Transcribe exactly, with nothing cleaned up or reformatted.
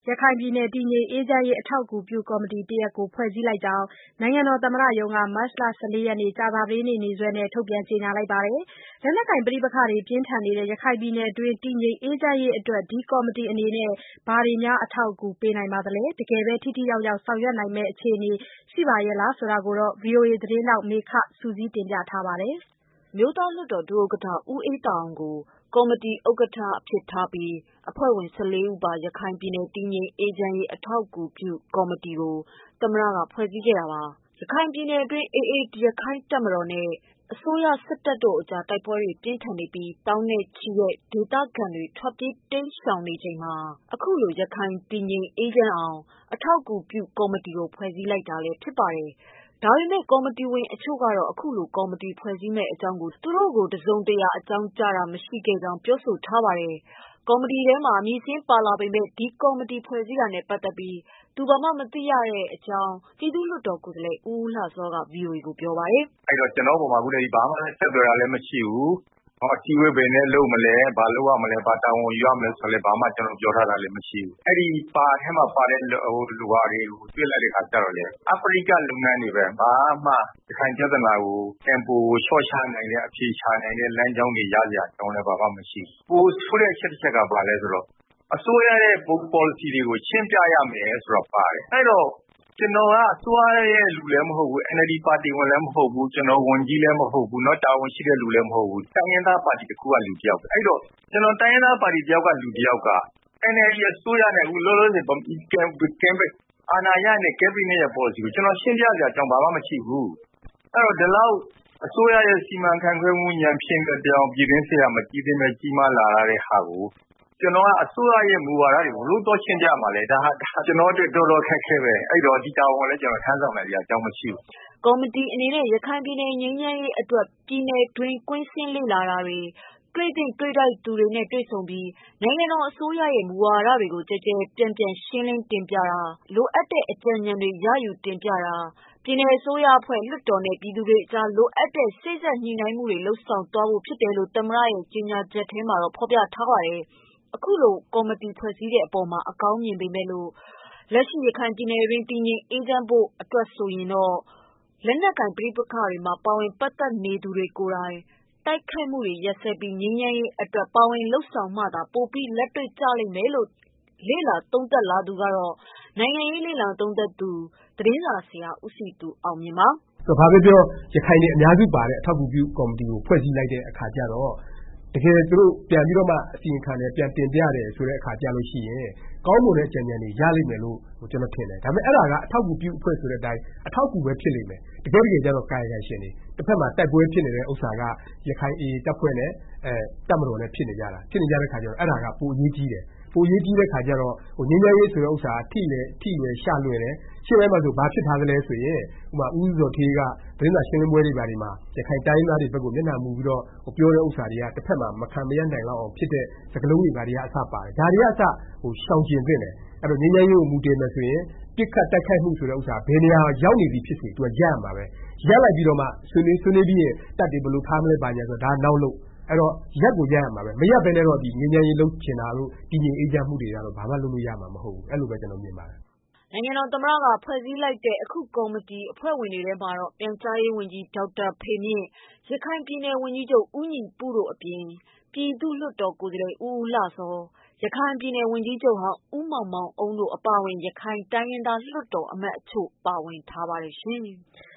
ရခိုင်ပြည်နယ်တည်ငြိမ်အေးချမ်းရေးအထောက်အကူပြုကော်မတီတရပ်ကိုဖွဲ့စည်းလိုက်ကြောင်းနိုင်ငံတော်သမ္မတရုံးကမတ်လ ၁၄ ရက်နေ့ကြာသပတေးနေ့နေ့စွဲနဲ့ထုတ်ပြန်ကြေညာလိုက်ပါတယ်။ လက်နက်ကိုင်ပဋိပက္ခတွေပြင်းထန်နေတဲ့ရခိုင်ပြည်နယ်တွင်းတည်ငြိမ်အေးချမ်းရေးအတွက်ဒီကော်မတီအနေနဲ့ဘာတွေအထောက်အကူပေးနိုင်ပါသလဲတကယ်ပဲထိထိရောက်ရောက်ဆောင်ရွက်နိုင်မယ့်အခြေအနေရှိပါရဲ့လားဆိုတာကို ဗွီအိုအေသတင်းထောက်မေခကစုစည်းတင်ပြထားပါတယ်။အမျိုးသားလွှတ်တော်ဒုဥက္ကဋ္ဌဦးအေးသာအောင်ကိုကော်မတီဥက္ကဋ္ဌအဖြစ်ထားပြီးအဖွဲ့ဝင် ၁၄ ဦးပါ ရခိုင်ပြည်နယ်တည်ငြိမ်အေးချမ်းရေးအထောက်အကူပြုကော်မတီကိုသမ္မတကဖွဲ့စည်းခဲ့တာပါ။ ရခိုင်ပြည်နယ်တွင်း အေးအေးရက္ခိုင့်တပ်မတော်နဲ့အစိုးရစစ်တပ်တို့အကြားတိုက်ပွဲတွေပြင်းထန်နေပြီး သောင်းနဲ့ချီတဲ့ဒေသခံတွေထွက်ပြေးတိမ်းရှောင်နေချိန်မှာ အခုလိုရခိုင်တည်ငြိမ်အေးချမ်းအောင်အထောက်အကူပြုကော်မတီကိုဖွဲ့စည်းလိုက်တာလည်းဖြစ်ပါတယ်။ ဒါပေမဲ့ကော်မတီဝင်အချို့ကတော့အခုလိုကော်မတီဖွဲ့စည်းမယ့်အကြောင်းကိုသူတို့ကိုတစုံတရာအကြောင်းကြားတာမရှိခဲ့ကြောင်းပြောဆိုထားပါတယ်။ ကော်မတီထဲမှာအမည်စာရင်းပါလာပေမဲ့ဒီကော်မတီဖွဲ့စည်းတာနဲ့ပတ်သက်ပြီးသူဘာမှမသိရကြောင်းပြည်သူ့လွှတ်တော်ကိုယ်စားလှယ်ဦးဦးလှစောက ဗွီအိုအေကိုပြောပါတယ်။ "အဲ့တော့ကျွန်တော်ပေါ်မှာအခုတည်းကဘာမှဆက်သွယ်တာလည်းမရှိဘူး။အစည်းအဝေးဘယ်နဲ့လုပ်မလဲဘာလုပ်ရမလဲဘာတာဝန်ယူရမလဲဆိုတာလည်းဘာမှကျွန်တော်ပြောထားတာလည်းမရှိဘူး။အဲ့ဒီပါထဲမှာပါတဲ့ဟိုလူဟာတွေကိုတွေ့လိုက်တဲ့အခါကျတော့လေအဖရိကလုပ်ငန်းတွေပဲဘာမှရခိုင်ပြဿနာကို tempo ကိုလျှော့ချနိုင်တဲ့အဖြေရှာနိုင်တဲ့လမ်းကြောင်းတွေရစရာအကြောင်းလည်းဘာမှမရှိဘူး။ပိုဆိုးတဲ့အချက်တစ်ချက်ကဘာလဲဆိုတော့အစိုးရရဲ့ policy တွေကိုရှင်းပြရမယ်ဆိုတာပါတယ်။အဲ့တော့ကျွန်တော်ကအစိုးရရဲ့လူလည်းမဟုတ်ဘူး N L D ပါတီဝင်လည်းမဟုတ်ဘူးကျွန်တော်ဝန်ကြီးလည်းမဟုတ်ဘူးเนาะတာဝန်ရှိတဲ့လူလည်းမဟုတ်ဘူးတိုင်းရင်းသားပါတီတစ်ခုကလူတစ်ယောက်ပဲအဲ့တော့ကျွန်တော်တိုင်းရင်းသားပါတီတစ်ယောက်ကလူတစ်ယောက်က N L D အစိုးရနဲ့အခုလောလောဆယ် campaign အာဏာရတဲ့ cabinet ရဲ့ policy ကိုကျွန်တော်ရှင်းပြစရာအကြောင်းဘာမှမရှိဘူး။အဲ့တော့ဒီလောက်အစိုးရရဲ့စီမံခန့်ခွဲမှုဉာဏ်ဖြင့်ပြောင်းပြည်တွင်းစစ်ကမကြီးသေးမဲ့ကြီးမားလာတဲ့ဟာကိုကျွန်တော်ကအစိုးရရဲ့မူဝါဒတွေကိုဘလို့တော့ရှင်းပြမှာလဲဒါဟာကျွန်တော်တို့တော်တော်ခက်ခဲပဲအဲ့တော့ဒီတာဝန်လည်းကျွန်တော်ထမ်းဆောင်နိုင်စရာအကြောင်းမရှိဘူး။ကော်မတီအနေနဲ့ရခိုင်ပြည်နယ်ငြိမ်းချမ်းရေးအတွက်ပြည်နယ်တွင်းကွင်းဆင်းလေ့လာတာတွေတွေ့သင့်တွေ့ထိုက်သူတွေနဲ့တွေ့ဆုံပြီးနိုင်ငံတော်အစိုးရရဲ့မူဝါဒတွေကိုကျယ်ကျယ်ပြန့်ပြန့်ရှင်းလင်းတင်ပြတာလိုအပ်တဲ့အကြံဉာဏ်တွေရယူတင်ပြတာပြည်နယ်အစိုးရအဖွဲ့လွှတ်တော်နဲ့ပြည်သူတွေအကြားလိုအပ်တဲ့စေ့စပ်ညှိနှိုင်းမှုတွေလုပ်ဆောင်သွားဖို့ဖြစ်တယ်လို့သမ္မတရဲ့ကြေညာချက်ထဲမှာဖော်ပြထားပါတယ်။ အခုလိုကော်မတီဖွဲ့စည်းတဲ့အပေါ်မှာအကောင်းမြင်ပေမဲ့လို့လက်ရှိရခိုင်ပြည်နယ်တွင်းတည်ငြိမ်အေးချမ်းဖို့အတွက်ဆိုရင်တော့လက်နက်ကိုင်ပဋိပက္ခတွေမှာပါဝင်ပတ်သက်နေသူတွေကိုယ်တိုင်တိုက်ခိုက်မှုတွေရပ်စဲပြီးငြိမ်းချမ်းရေးအတွက်ပါဝင်လုပ်ဆောင်မှသာပိုပြီးလက်တွေ့ကျလိမ့်မယ်လို့လေ့လာသုံးသပ်လာသူကတော့နိုင်ငံရေးလေ့လာသုံးသပ်သူသတင်းစာဆရာဦးစည်သူအောင်မြင့်ပါ။ဘာပဲပြောရခိုင်တွေအများစုပါတဲ့အထောက်အကူပြုကော်မတီကိုဖွဲ့စည်းလိုက်တဲ့အခါကျတော့တကယ်သူတို့ပြန်ပြီးတော့မှအစီရင်ခံတယ်ပြန်တင်ပြတယ်ဆိုတဲ့အခါကျလို့ရှိရင်ကောင်းမွန်တဲ့အကြံဉာဏ်တွေရလိမ့်မယ်လို့ကျွန်တော်ထင်တယ်။ဒါပေမဲ့အဲ့ဒါကအထောက်အကူပြုအဖွဲ့ဆိုတဲ့အတိုင်းအထောက်အကူပဲဖြစ်လိမ့်မယ်။တကယ်တကယ်ကျတော့ကာယကံရှင်တွေတစ်ဖက်မှာတိုက်ပွဲဖြစ်နေတဲ့ဥစ္စာကရခိုင် A တပ်ဖွဲ့နဲ့အဲတပ်မတော်နဲ့ဖြစ်နေကြတာဖြစ်နေကြတဲ့ခါကျတော့အဲ့ဒါကပိုအရေးကြီးတယ်။ပိုအရေးကြီးတဲ့ခါကျတော့ဟိုငြိမ်းချမ်းရေးဆိုတဲ့ဥစ္စာထိလေထိလေရှလွယ်တယ်။ရှင်းပိုင်းမှာဆိုဘာဖြစ်ထားသလဲဆိုရင်ဥပမာဦးဇော်ဌေးကသတင်းစာရှင်းလင်းပွဲတွေဘာတွေမှာရခိုင်တိုင်းသားတွေဘက်ကိုမျက်နှာမူပြီးတော့ပြောတဲ့ဥစ္စာတွေကတစ်ဖက်မှာမခံမရနိုင်လောက်အောင်ဖြစ်တဲ့စကားလုံးတွေဘာတွေကအစပါတယ်။ဒါတွေကအစဟိုရှောင်ကျဉ်သင့်တယ်။အဲ့တော့ငြိမ်းချမ်းရေးကိုမူတည်မယ်ဆိုရင်ပြစ်ခတ်တိုက်ခိုက်မှုဆိုတဲ့ဥစ္စာဘယ်နေရာရောက်နေပြီဖြစ်စေသူကရပ်ရမှာပဲ။ရပ်လိုက်ပြီးတော့မှဆွေးနွေးဆွေးနွေးပြီးရင်တပ်တွေဘယ်လိုထားမလဲဘာညာဆိုဒါနောက်လို့အဲ့တော့ရပ်ကိုရပ်ရမှာပဲမရပ်ဘဲနဲ့တော့ဒီငြိမ်းချမ်းရေးလုပ်ချင်တာလို့တည်ငြိမ်အေးချမ်းမှုတွေကတော့ဘာမှလုပ်လို့ရမှာမဟုတ်ဘူး။အဲ့လိုပဲကျွန်တော်မြင်ပါတယ်။နိုင်ငံတော်သမ္မတကဖွဲ့စည်းလိုက်တဲ့အခုကော်မတီအဖွဲ့ဝင်တွေထဲမှာတော့ပြန်ကြားရေးဝန်ကြီးဒေါက်တာဖေမြင့်ရခိုင်ပြည်နယ်ဝန်ကြီးချုပ်ဦးညီပုတို့အပြင်ပြည်သူ့လွှတ်တော်ကိုယ်စားလှယ်ဦးဦးလှစောရခိုင်ပြည်နယ်ဝန်ကြီးချုပ်ဟောင်းဦးမောင်မောင်အုန်းတို့အပါအဝင်ရခိုင်တိုင်းရင်းသားလွှတ်တော်အမတ်အချို့ပါဝင်ထားပါတယ်ရှင်။